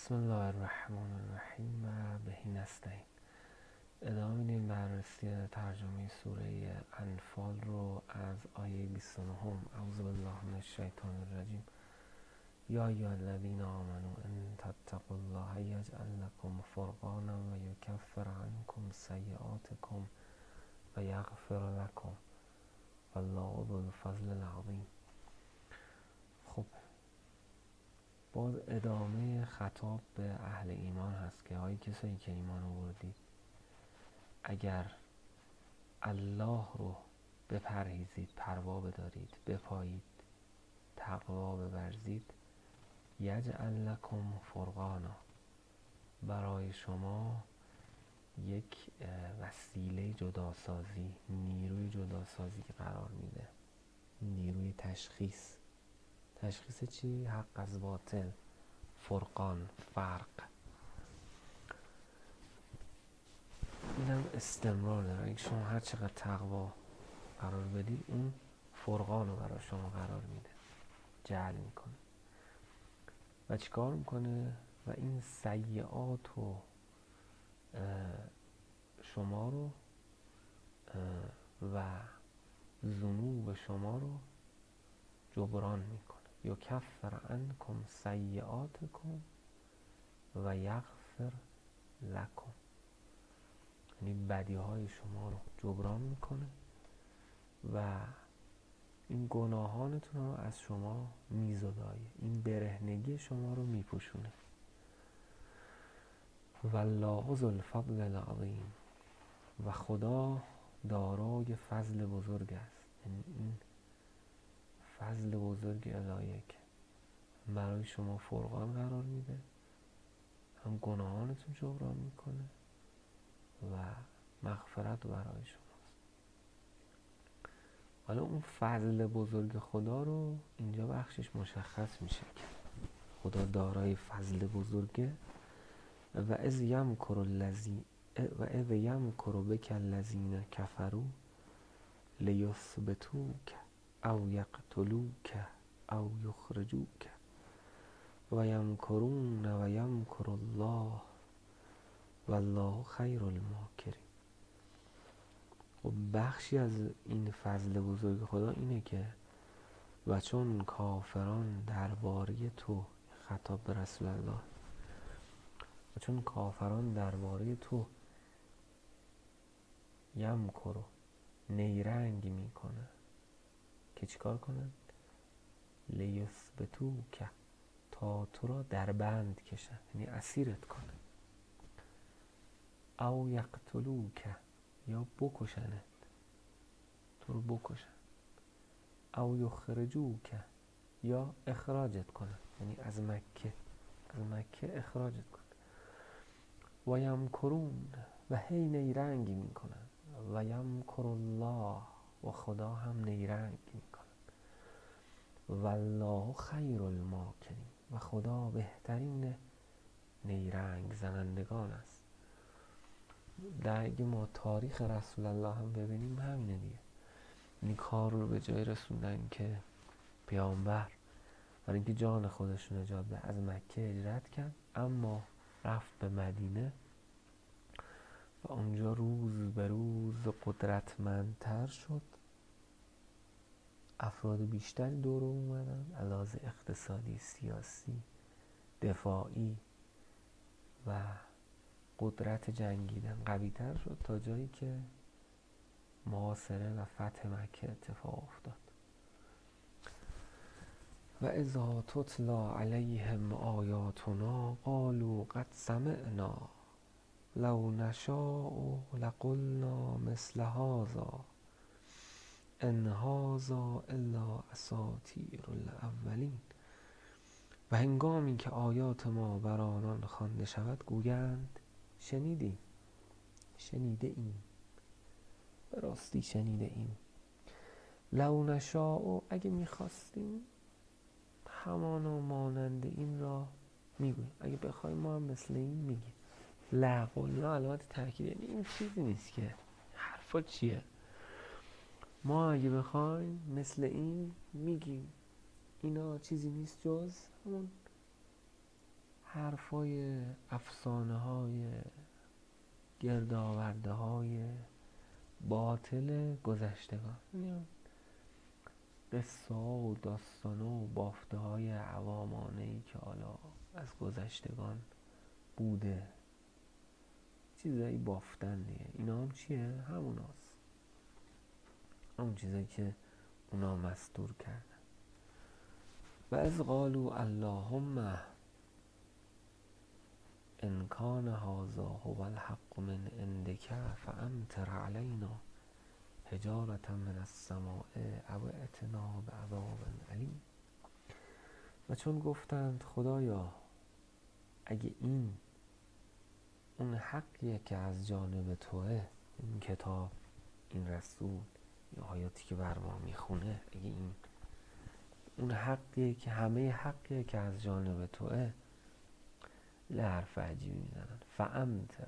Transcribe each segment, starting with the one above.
بسم الله الرحمن الرحیم و بهی نستعین. ادامه میدیم بررسی ترجمه سوره انفال رو از آیه 29. اعوذ بالله من الشیطان الرجیم. یا ایها الذین آمنوا ان تتقوا الله یجعل لکم فرقانا و یکفر عنکم سیئاتکم و یغفر لکم والله ذو الفضل العظیم. خب، باز ادامه خطاب به اهل ایمان هست که های کسایی که ایمان آوردید، اگر الله رو بپرهیزید، پروا بدارید، بپایید، تقوا بورزید، یجعل لکم فرقانا، برای شما یک وسیله جداسازی، نیروی جداسازی قرار میده. نیروی تشخیص چی؟ حق از باطل، فرقان، فرق. اینم استمرار داره. اگه شما هر چقدر تقوا قرار بدید، اون فرقان رو برای شما قرار میده، جعل میکنه. و چیکار میکنه؟ و این سیئات و شما رو و ذنوب شما رو جبران میکنه. یکفر عنکم سیئاتکم و یغفر لکم، یعنی بدی های شما رو جبران میکنه و این گناهانتون رو از شما میزدایه، این برهنگی شما رو میپوشونه. والله ذو الفضل العظیم، و خدا دارای فضل بزرگ است. یعنی این فضل بزرگ الهیه که برای شما فرقان قرار میده، هم گناهانتون جبران میکنه و مغفرت برای شماست. حالا اون فضل بزرگ خدا رو اینجا بخشش مشخص میشه که خدا دارای فضل بزرگه. و اذ یمکر بک الذین کفروا لیثبتوک او یقتلوک او یخرجوک و یمکرون و یمکر الله والله خیر الماکرین. و بخشی از این فضل بزرگ خدا اینه که و چون کافران درباره تو، خطاب به رسول الله، و چون کافران درباره تو یمکرو، نیرنگ میکنه که چیکار کنن؟ لیثبتوک، تا تو را در بند کشن، یعنی اسیرت کنه. او یقتلوک، یا بکشنت، تو رو بکشن. او یخرجوک، یا اخراجت کنن، یعنی از مکه اخراجت کنن. و یمکرون، و هی نیرنگ میکنن. و یمکر الله، و خدا هم نیرنگ میکنن. والله خیر الماکرین، و خدا بهترین نیرنگ زنندگان است. اگه ما تاریخ رسول الله هم ببینیم همینه دیگه. این کار رو به جای رسوندن که پیامبر برای اینکه جان خودش رو نجات بده از مکه هجرت کرد، اما رفت به مدینه و اونجا روز به روز قدرتمندتر شد. افراد بیشتری دور اومدن، علاوه اقتصادی، سیاسی، دفاعی و قدرت جنگیدن قوی‌تر شد، تا جایی که محاصره و فتح مکه اتفاق افتاد. و اذا تتلی علیهم آیاتنا قالوا قد سمعنا لو نشاء لقلنا مثل هذا ان هذا الا اساطیر الاولین. و هنگامی که آیات ما بر آنان خوانده شود گویند شنیده ایم، به راستی شنیده ایم. لو نشاء، اگه میخواستیم همان و مانند این را میگویم، اگه بخوایم ما هم مثل این میگیم. لقلنا علامت تاکید، یعنی این چیزی نیست که حرفا چیه، ما اگه بخوایم مثل این میگیم. اینا چیزی نیست جز همون حرفای افسانه های گردآورده های باطل گذشتگان، یعنی قصه و داستانه و بافته های عوامانه‌ای که حالا از گذشتگان بوده، چیزایی بافتن دیگه. اینا هم چیه؟ هموناست، همون چیزایی که اونا مستور کردن. و اذ قالوا اللهم ان کان هذا هو الحق من عندک فامطر علینا حجارة من السماء او ائتنا بعذاب علیم. و چون گفتند خدایا اگه این اون حقیه که از جانب توه، این کتاب، این رسول، این آیاتی که بر ما میخونه، اگه این اون حقیه که همه حقیه که از جانب توه، حرف عجیبی میزنن. فامطر،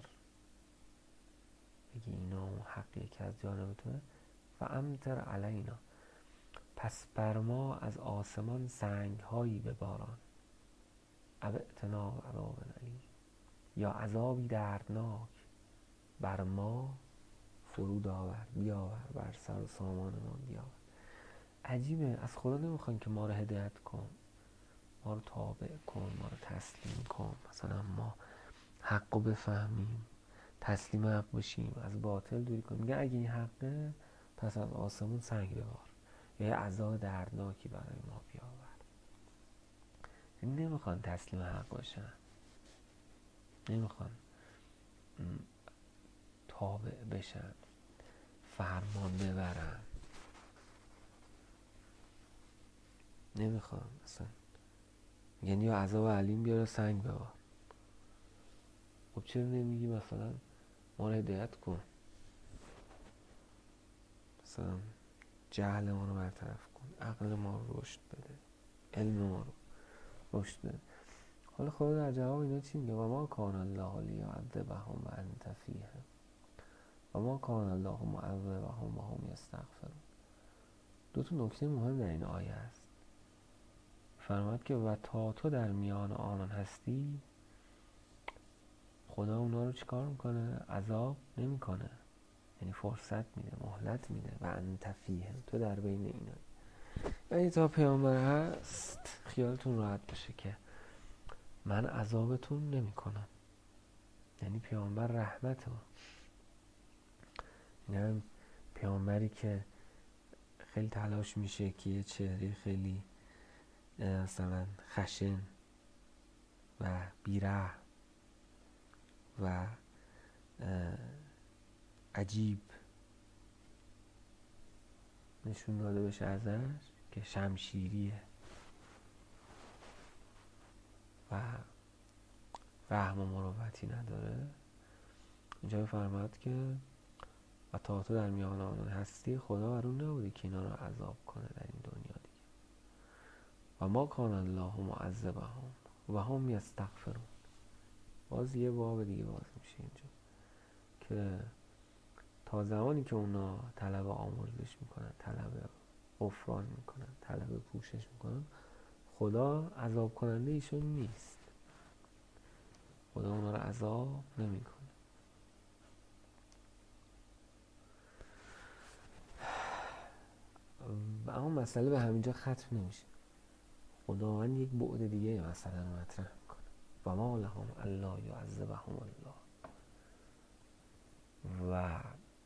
اگه اینا اون حقیه که از جانب توه، فامطر علینا، پس بر ما از آسمان سنگ هایی بباران، او ائتنا بعذاب علیم، یا عذابی دردناک بر ما فرود آور، بیاور، بر سر و سامان ما بیاور. عجیبه، از خدا نمیخوان که ما رو هدایت کن، ما رو تابع کن، ما رو تسلیم کن، مثلا ما حق رو بفهمیم، تسلیم حق بشیم، از باطل دوری کنیم. میگه اگه این حقه پس از آسمون سنگ ببار، یا عذاب دردناکی برای ما بیاور. نمیخوان تسلیم حق باشن، نمیخوان تابع بشن، فرمان ببرن، نمیخوان اصلا. یعنی یا عذاب علیم بیاره سنگ ببار. خب چرا نمیگی مثلا ما رو هدایت کن، مثلا جهل ما رو برطرف کن، عقل ما رو رشد بده، علم ما رو رشد بده. حالا خدا در جواب اینا چی میگه؟ و ما کان الله لیعذبهم و انت فیهم و ما کان الله معذبهم و هم یستغفرون. دو تا نکته مهم در این آیه است. فرمود که و تا تو در میان آنان هستی، خدا اونا رو چیکار میکنه؟ عذاب نمیکنه، یعنی فرصت میده، مهلت میده. و انت فیهم، تو در بین اینا. یعنی تا پیامبر هست خیالتون راحت بشه که من عذابتون نمیکنم. یعنی پیامبر رحمته، یعنی پیامبری که خیلی تلاش میشه که یه چهره خیلی مثلا خشن و بیرحم و عجیب نشون داده بشه ازش، که شمشیریه و رحم و مروتی نداره. اینجا فرمود که و تا تو در میان آنان هستی، خدا بر اون نبوده که اینا رو عذاب کنه در این دنیا دیگه. و ما کان الله معذبهم و هم یستغفرون. باز یه باب دیگه باز میشه اینجا که تا زمانی که اونا طلب آمرزش میکنن، طلب غفران میکنن، طلب پوشش میکنن، خدا عذاب کننده ایشون نیست، خدا اونا رو عذاب نمیکنه. و اما مسئله به همینجا ختم نمیشه. خداوند یک بعد دیگه مثلا مطرح میکنه. و ما لهم الا یعذبهم الله. و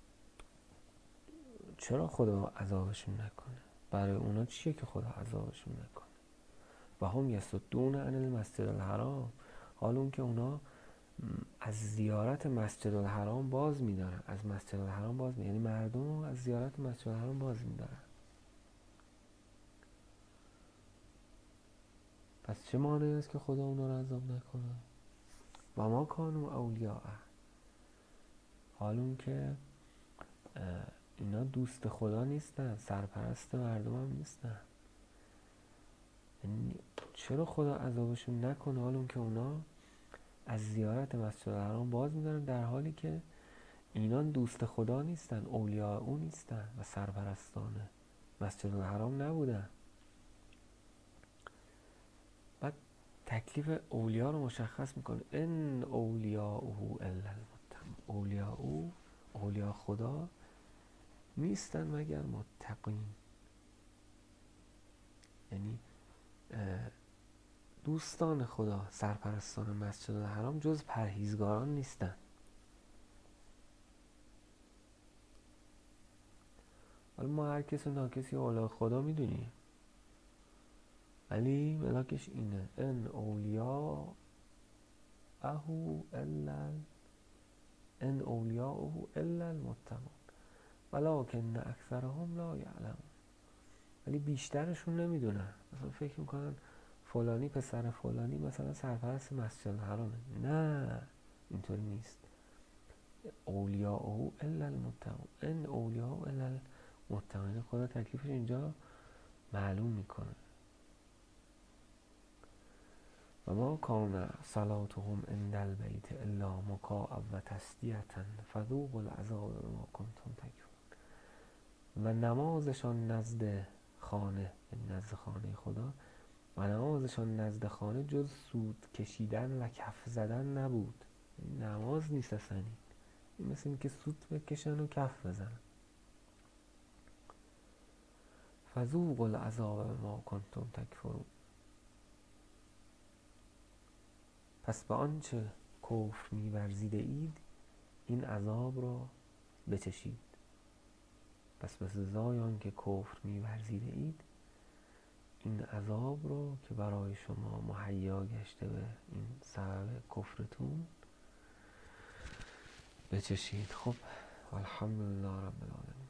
چرا خدا عذابشون نکنه؟ برای اونا چیه که خدا عذابشون نکنه؟ و هم یصدون عن المسجد الحرام، حال اون که اونا از زیارت مسجد الحرام باز میدارن، از مسجد الحرام باز میدارن، یعنی مردم از زیارت مسجد الحرام باز میدارن. پس چه مانعی است که خدا اونا رو عذاب نکنه؟ و ما کانوا اولیاء، حال اون که اینا دوست خدا نیستن، سرپرست مردم هم نیستن. چرا خدا عذابشون نکنه حال اون که اونا از زیارت مسجد الحرام باز میدارن، در حالی که اینا دوست خدا نیستن، اولیاء او نیستن و سرپرستان مسجد الحرام نبودن. بعد تکلیف اولیا رو مشخص میکنه. ان اولیاءه الا المتقون، اولیا خدا نیستن مگر متقین. یعنی دوستان خدا، سرپرستان مسجد الحرام جز پرهیزگاران نیستن. حالا ما هر کسی ناکسی اولیاء خدا میدونیم، ولی ملاکش اینه ان اولیاءه الا المتقون ولکن اکثرهم لا یعلمون. ولی بیشترشون نمیدونن، مثلا فکر میکنن فلانی پسر فلانی مثلا سرپرست مسجد الحرامه. نه، اینطوری نیست. اولیاءه الا المتقون، ان اولیاءه الا المتقون. خدا تکلیفش اینجا معلوم میکنه. و ما کان صلاتهم عند البیت الا مکاء و تصدیة فذوقوا العذاب بما کنتم تکفرون. و نمازشان نزد خانه، نزد خانه خدا، و نمازشان نزد خانه جز سود کشیدن و کف زدن نبود. نماز نیست اصلا، این مثل این که سود بکشن و کف بزنن. فذوقوا العذاب بما کنتم تکفرون. پس به آنچه کفر می‌ورزیده اید این عذاب را بچشید. پس به سزای آنکه کفر می‌ورزیده اید این عذاب رو که برای شما مهیا گشته به این سبب کفرتون بچشید. خب الحمدلله رب العالمین.